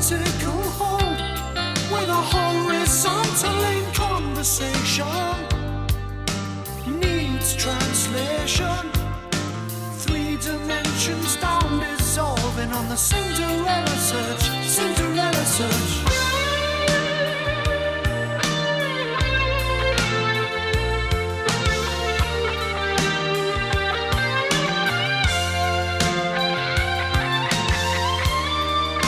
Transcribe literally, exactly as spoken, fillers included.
vertical hold with a horizontal in conversation needs translation. Three dimensions down, dissolving on the Cinderella